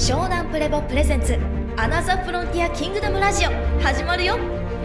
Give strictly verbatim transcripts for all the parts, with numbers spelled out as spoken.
湘南プレボプレゼンツアナザーフロンティアキングダムラジオ始まるよ。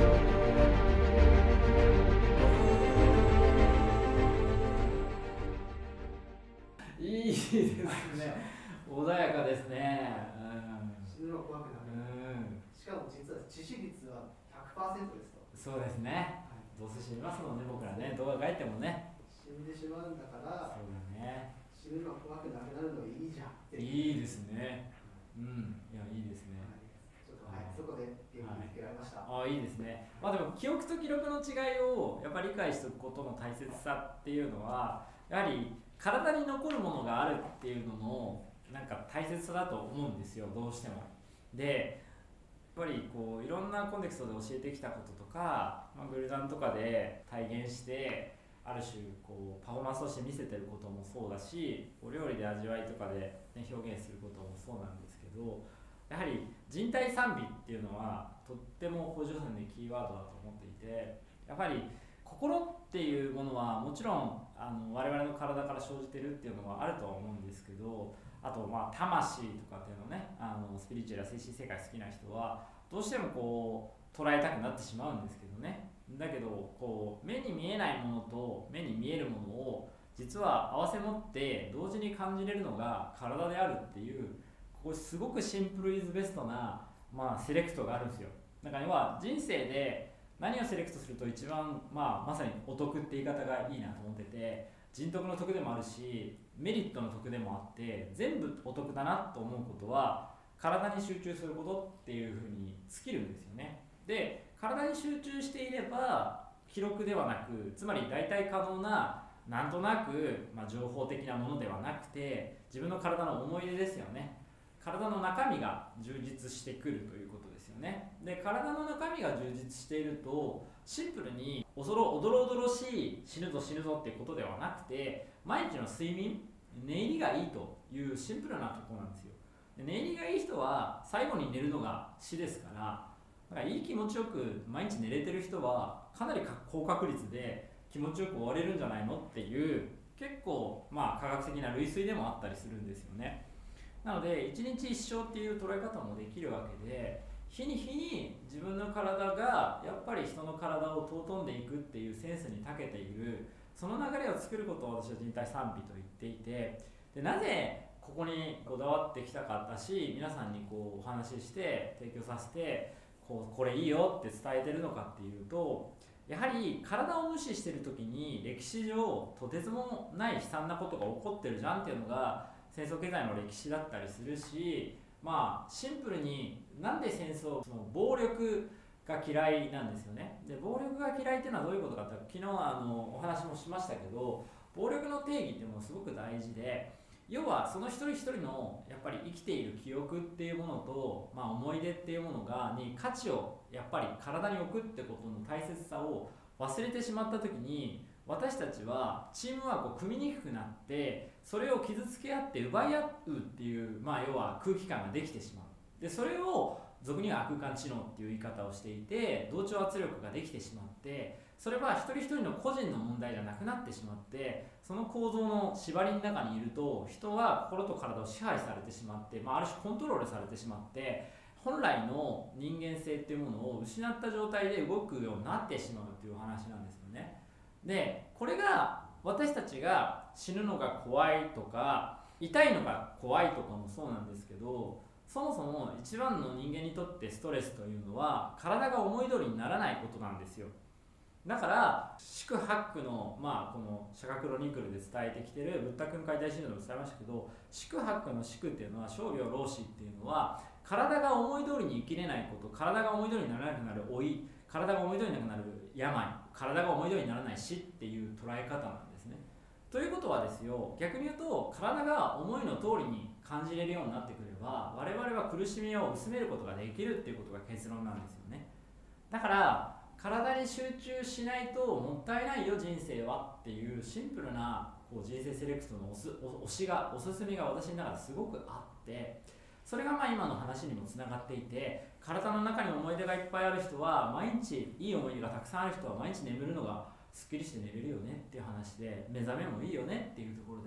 いいですね。穏やかですね。 死ぬの怖くなる。しかも実は致死率は ひゃくパーセント ですと。 そうですね。はい、どうせ死にますもんね、僕らね。動画書いてもね。 死んでしまうんだから。 そうだね。 死ぬの怖くなくなるのいいじゃん。 いいですね。うん。いや、いいですね。 はい、ちょっと、はい、そこで元気づけられました。 はい、あ、いいですね。まあでも記憶と記録の違いをやっぱり理解しておくことの大切さっていうのは、やはり体に残るものがあるっていうののなんか大切さだと思うんですよ、どうしても。で、やっぱりこういろんなコンテクストで教えてきたこととか、まあ、グルダンとかで体現してある種こうパフォーマンスとして見せてることもそうだし、お料理で味わいとかで、ね、表現することもそうなんですけど、やはり人体賛美っていうのはとっても補助線でキーワードだと思っていて、やっぱり心っていうものはもちろんあの我々の体から生じてるっていうのはあるとは思うんですけど、あとまあ魂とかっていうのね、あのスピリチュアルや精神世界好きな人はどうしてもこう捉えたくなってしまうんですけどね。だけどこう目に見えないものと目に見えるものを実は合わせ持って同時に感じれるのが体であるっていう、ここすごくシンプルイズベストな、まあ、セレクトがあるんですよ。だから要は人生で何をセレクトすると一番、まあ、まさにお得って言い方がいいなと思ってて、人徳の得でもあるしメリットの得でもあって、全部お得だなと思うことは体に集中することっていうふうに尽きるんですよね。で、体に集中していれば記録ではなく、つまり代替可能ななんとなく、まあ、情報的なものではなくて、自分の体の思い出ですよね。体の中身が充実してくるということですよね。で、体の中身が充実しているとシンプルにおそろおどろおどろしい死ぬぞ死ぬぞっていうことではなくて、毎日の睡眠、寝入りがいいというシンプルなところなんですよ。で、寝入りがいい人は最後に寝るのが死ですから、だからいい気持ちよく毎日寝れてる人はかなり高確率で気持ちよく終われるんじゃないのっていう、結構まあ科学的な類推でもあったりするんですよね。なので一日一生っていう捉え方もできるわけで、日に日に自分の体がやっぱり人の体を尊んでいくっていうセンスに長けている、その流れを作ることを私は人体賛美と言っていて、でなぜここにこだわってきたかったし、皆さんにこうお話しして提供させてこうこれいいよって伝えてるのかっていうと、やはり体を無視してる時に歴史上とてつもない悲惨なことが起こってるじゃんっていうのが戦争経済の歴史だったりするし、まあシンプルになんで戦争、その暴力が嫌いなんですよね。で、暴力が嫌いっていうのはどういうことかって、昨日あのお話もしましたけど、暴力の定義っていうのもすごく大事で、要はその一人一人のやっぱり生きている記憶っていうものと、まあ、思い出っていうものがに価値をやっぱり体に置くってことの大切さを忘れてしまった時に、私たちはチームワークを組みにくくなって、それを傷つけ合って奪い合うっていう、まあ、要は空気感ができてしまう。で、それを俗には空間知能っていう言い方をしていて、同調圧力ができてしまって、それは一人一人の個人の問題じゃなくなってしまって、その構造の縛りの中にいると人は心と体を支配されてしまって、まあ、ある種コントロールされてしまって、本来の人間性っていうものを失った状態で動くようになってしまうっていう話なんですよね。で、これが私たちが死ぬのが怖いとか痛いのが怖いとかもそうなんですけど、そもそも一番の人間にとってストレスというのは体が思い通りにならないことなんですよ。だから四苦八苦の、まあ、このシャカクロニクルで伝えてきてるブッダ君解体シードでも伝えましたけど、四苦八苦の四苦っていうのは傷病老死っていうのは体が思い通りに生きれないこと、体が思い通りにならなくなる老い、体が思い通りになくなる病、体が思い通りにならない死っていう捉え方なんですね。ということはですよ、逆に言うと体が思いの通りに感じれるようになってくれば、我々は苦しみを薄めることができるっていうことが結論なんですよね。だから体に集中しないともったいないよ人生はっていうシンプルなこう人生セレクトのおすお推しがおすすめが私の中ですごくあって、それがまあ今の話にもつながっていて、体の中に思い出がいっぱいある人は毎日いい思い出がたくさんある人は毎日眠るのがすっきりして寝れるよねっていう話で、目覚めもいいよねっていうところで、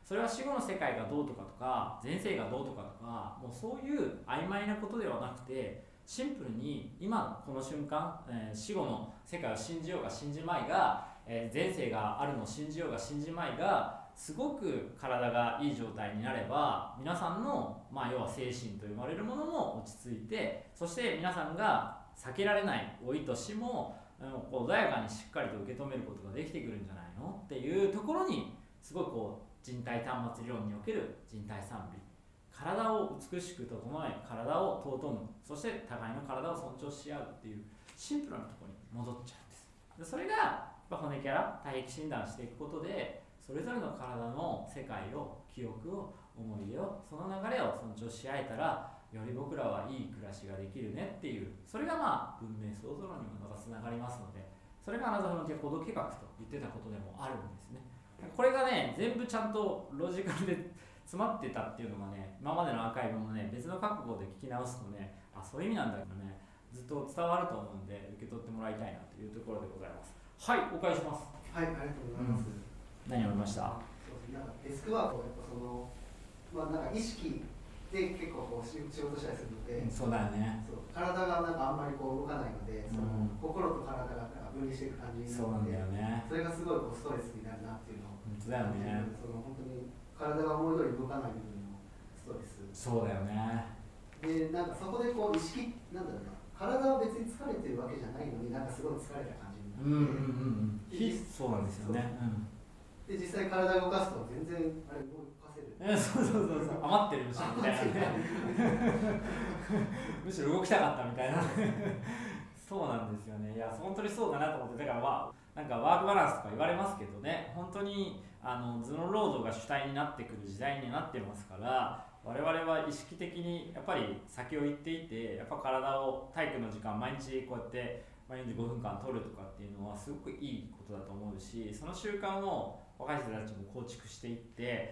それは死後の世界がどうとかとか前世がどうとかとか、もうそういう曖昧なことではなくて、シンプルに今この瞬間、えー、死後の世界を信じようが信じまいが、えー、前世があるのを信じようが信じまいが、すごく体がいい状態になれば、皆さんの、まあ、要は精神と呼ばれるものも落ち着いて、そして皆さんが避けられない老いと死もこう穏やかにしっかりと受け止めることができてくるんじゃないのっていうところに、すごいこう人体端末理論における人体賛美、体を美しく整え、体を尊む、そして互いの体を尊重し合うっていうシンプルなところに戻っちゃうんです。でそれがやっぱ骨キャラ体液診断していくことで、それぞれの体の世界を、記憶を、思い出を、その流れを尊重し合えたら、より僕らはいい暮らしができるねっていう、それがまあ文明創造論にもまたつながりますので、それがアナザーフロンティア行動計画と言ってたことでもあるんですね。これがね、全部ちゃんとロジカルで詰まってたっていうのがね、今までのアーカイブもね、別の覚悟で聞き直すとね、あ、そういう意味なんだけどね、ずっと伝わると思うんで、受け取ってもらいたいなというところでございます。はい、お返しします。 はい、ありがとうございます。うん、 何を見ました？ そうですね、なんかデスクワークをやっぱその、まあなんか意識で結構こう仕事したりするので、 うん、そうだよね。 そう、体がなんかあんまりこう動かないので、その、うん、心と体が分離していく感じになるので、そうなんだよね。それがすごいこうストレスになるなっていうのを、 本当だよね。 その本当に体が思い通り動かない部分のストレス。 そうだよね。 で、なんかそこでこう意識、なんだろうな、体は別に疲れてるわけじゃないのに、なんかすごい疲れた感じになって、うんうんうんうん、 そうなんですよね。 で、実際体を動かすと全然あれ動かせる。 えそうそうそうそう、余ってるむしろみたいなね。むしろ動きたかったみたいな。そうなんですよね。いや本当にそうだなと思って、だからまあなんかワークバランスとか言われますけどね、本当にあの頭脳労働が主体になってくる時代になってますから、我々は意識的にやっぱり先を行っていて、やっぱ体を体育の時間毎日こうやってよんじゅうごふんかん取るとかっていうのはすごくいいことだと思うし、その習慣を若い人たちも構築していって、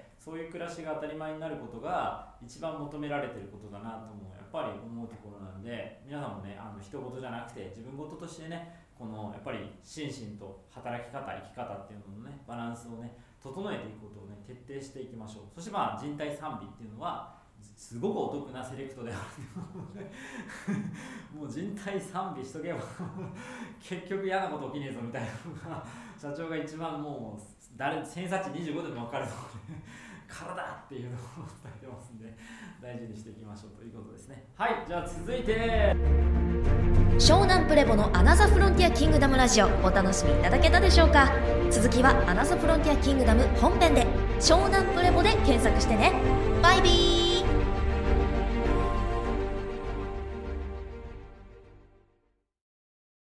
そういう暮らしが当たり前になることが一番求められていることだなともやっぱり思うところなんで、皆さんもね、あの人事じゃなくて自分事としてね、このやっぱり心身と働き方、生き方っていうののね、バランスをね、整えていくことをね、徹底していきましょう。そしてまあ人体賛美っていうのはすごくお得なセレクトであるのでもう人体賛美しとけば結局嫌なこと起きねえぞみたいなのが社長が一番もう誰偏差値にじゅうごでも分かるので体っていうのを伝えてますんで、大事にしていきましょうということですね。はい、じゃあ続いて湘南プレボのアナザフロンティアキングダムラジオ、お楽しみいただけたでしょうか。続きはアナザフロンティアキングダム本編で湘南プレボで検索してね。バイビー。